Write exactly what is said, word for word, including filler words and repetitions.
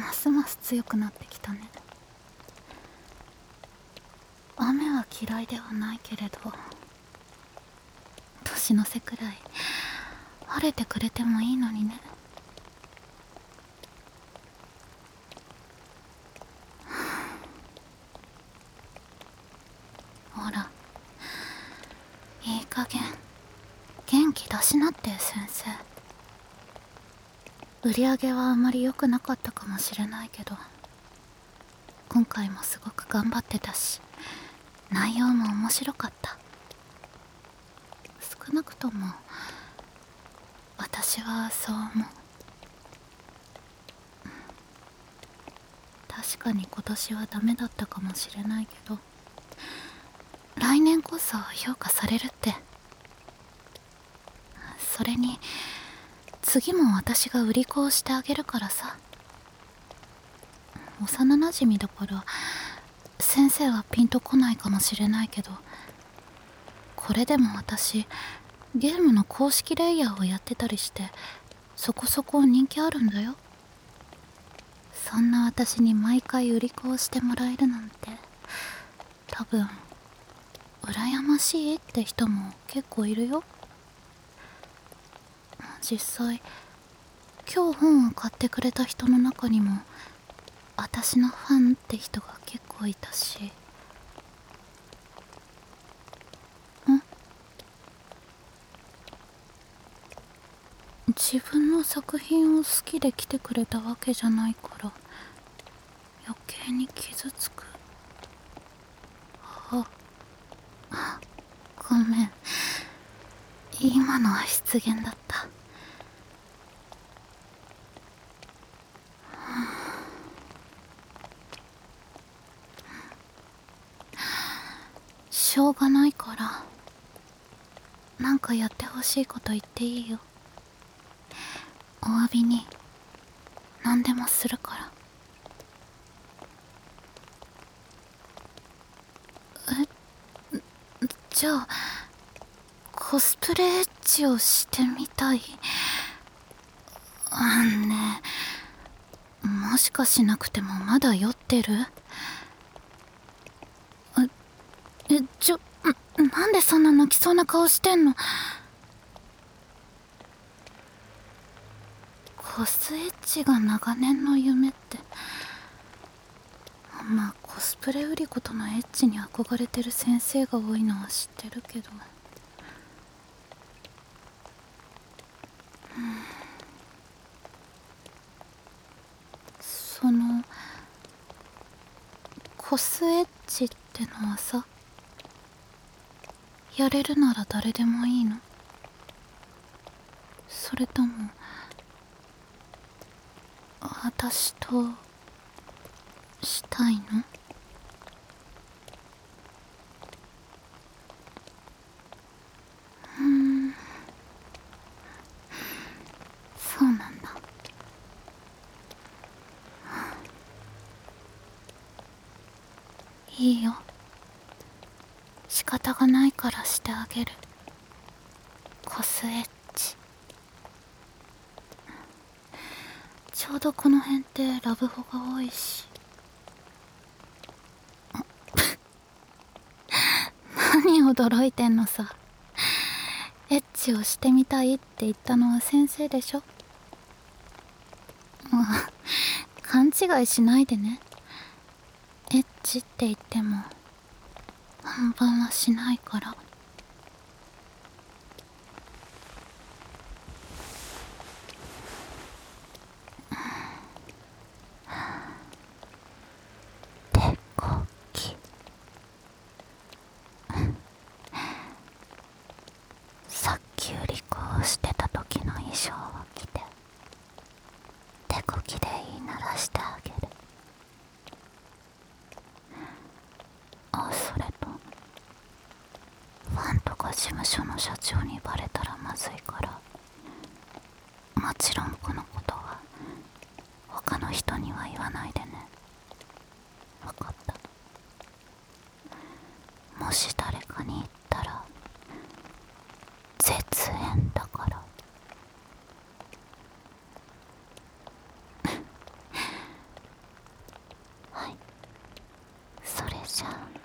ますます強くなってきたね。雨は嫌いではないけれど、年の瀬くらい晴れてくれてもいいのにね。ほら、いい加減元気出しなって先生。売り上げはあまり良くなかったかもしれないけど、今回もすごく頑張ってたし、内容も面白かった。少なくとも私はそう思う。確かに今年はダメだったかもしれないけど、来年こそ評価されるって。それに次も私が売り子をしてあげるからさ。幼なじみだから先生はピンとこないかもしれないけど、これでも私ゲームの公式レイヤーをやってたりして、そこそこ人気あるんだよ。そんな私に毎回売り子をしてもらえるなんて、多分羨ましいって人も結構いるよ。実際今日本を買ってくれた人の中にも私のファンって人が結構いたし。ん？自分の作品を好きで来てくれたわけじゃないから余計に傷つく。あ、ごめん、今のは失言だった。しょうがないから、なんかやってほしいこと言っていいよ。お詫びに何でもするから。え、じゃあコスプレエッチをしてみたい。あんね、もしかしなくてもまだ酔ってる？え、え、ちょ、なんでそんな泣きそうな顔してんの？コスエッチが長年の夢って。まあコスプレ売り子とのエッチに憧れてる先生が多いのは知ってるけど、うん、そのコスエッチってのはさ、やれるなら誰でもいいの？それとも私としたいの？うーん、そうなんだ。いいよ、仕方がないからしてあげる。コスエッチ。ちょうどこの辺ってラブホが多いし。何驚いてんのさ。エッチをしてみたいって言ったのは先生でしょ。もう勘違いしないでね。エッチって言っても本番はしないから。手こき。さっき売り子をしてた時の衣装を着て手こきで言い鳴らしてあげる。あ、それとファンとか事務所の社長にバレたらまずいから、もちろんこのことは他の人には言わないでね。分かった。もし誰かに言ったら絶縁だから。 しゃ